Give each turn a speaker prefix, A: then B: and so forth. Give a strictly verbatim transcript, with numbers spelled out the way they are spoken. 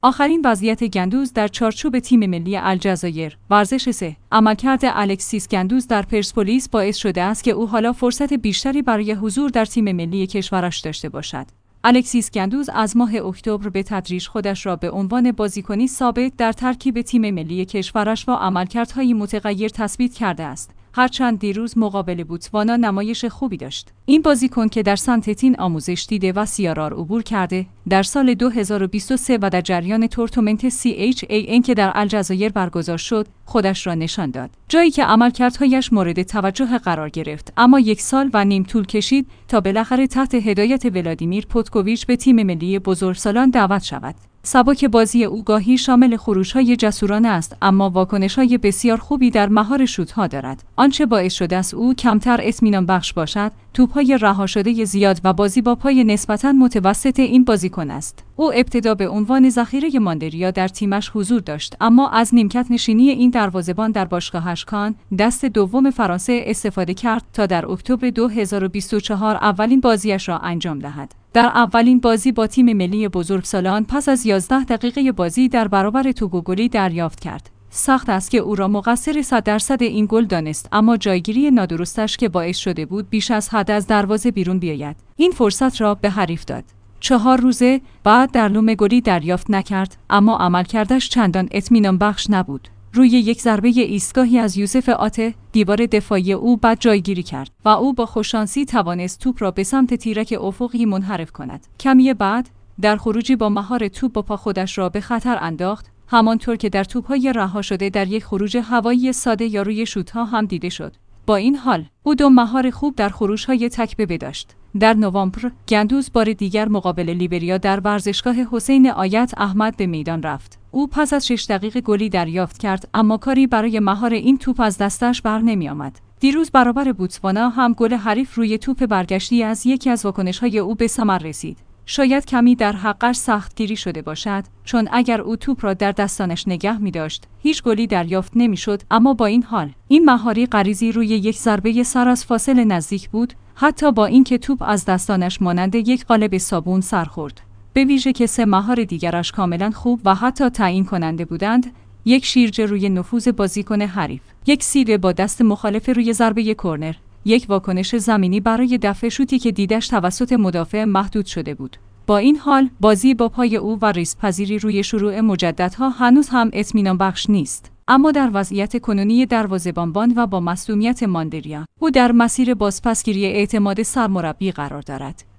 A: آخرین وضعیت گندوز در چارچوب تیم ملی الجزایر. ورزش سه. عملکرد الکسیس گندوز در پرسپولیس باعث شده است که او حالا فرصت بیشتری برای حضور در تیم ملی کشورش داشته باشد. الکسیس گندوز از ماه اکتبر به تدریج خودش را به عنوان بازیکنی ثابت در ترکیب تیم ملی کشورش و عملکردهای متغیر تثبیت کرده است. هرچند دیروز مقابل بوتسوانا نمایش خوبی داشت. این بازیکن که در سنتتین آموزش دیده و سیارار عبور کرده، در سال دو هزار و بیست و سه و در جریان تورنمنت سی اچ ای ان که در الجزایر برگزار شد، خودش را نشان داد. جایی که عملکردهایش مورد توجه قرار گرفت، اما یک سال و نیم طول کشید تا بالاخره تحت هدایت ولادیمیر پوتکوویچ به تیم ملی بزرگسالان دعوت شود. سبک بازی او گاهی شامل خروج‌های جسورانه است، اما واکنش‌های بسیار خوبی در مهار شوت‌ها دارد. آنچه باعث شده است او کمتر اطمینان بخش باشد، توپ‌های رها شده زیاد و بازی با پای نسبتاً متوسط این بازیکن است. او ابتدا به عنوان ذخیره ماندریا در تیمش حضور داشت، اما از نیمکت نشینی این دروازه‌بان در باشگاهش کان، دست دوم فرانسه استفاده کرد تا در اکتبر دو هزار و بیست و چهار اولین بازیش را انجام دهد. در اولین بازی با تیم ملی بزرگسالان پس از یازده دقیقه بازی در برابر توگو گلی دریافت کرد. سخت است که او را مقصر صد درصد این گل دانست، اما جایگیری نادرستش که باعث شده بود بیش از حد از دروازه بیرون بیاید، این فرصت را به حریف داد. چهار روزه بعد در لوم گلی دریافت نکرد، اما عملکردش چندان اطمینان بخش نبود. روی یک ضربه ایستگاهی از یوسف آته، دیوار دفاعی او بد جایگیری کرد و او با خوششانسی توانست توپ را به سمت تیرک افقی منحرف کند. کمی بعد در خروجی با مهار توپ با پا خودش را به خطر انداخت، همانطور که در توپ‌های رها شده در یک خروج هوایی ساده یا روی شوت‌ها هم دیده شد. با این حال، او دو مهار خوب در خروج‌های تک‌به داشت. در نوامبر، گندوز بار دیگر مقابل لیبریا در ورزشگاه حسین آیت احمد به میدان رفت. او پس از شش دقیقه گلی دریافت کرد، اما کاری برای مهار این توپ از دستش بر نمی آمد. دیروز برابر بوتسوانا هم گل حریف روی توپ برگشتی از یکی از واکنش‌های او به ثمر رسید. شاید کمی در حقش سختگیری شده باشد، چون اگر او توپ را در دستانش نگه می داشت، هیچ گلی دریافت نمی شد، اما با این حال، این مهاری غریزی روی یک ضربه سر از فاصله نزدیک بود، حتی با اینکه توپ از دستانش مانند یک قالب صابون سر خورد. به ویژه که سه مهار دیگرش کاملا خوب و حتی تعیین کننده بودند، یک شیرجه روی نفوذ بازیکن حریف، یک سیره با دست مخالف روی ضربه کرنر، یک واکنش زمینی برای دفع شوتی که دیدش توسط مدافع محدود شده بود. با این حال، بازی با پای او و ریسک‌پذیری روی شروع مجددها هنوز هم اطمینان بخش نیست. اما در وضعیت کنونی دروازه‌بان و با مصدومیت ماندریا، او در مسیر بازپسگیری اعتماد سرمربی قرار دارد.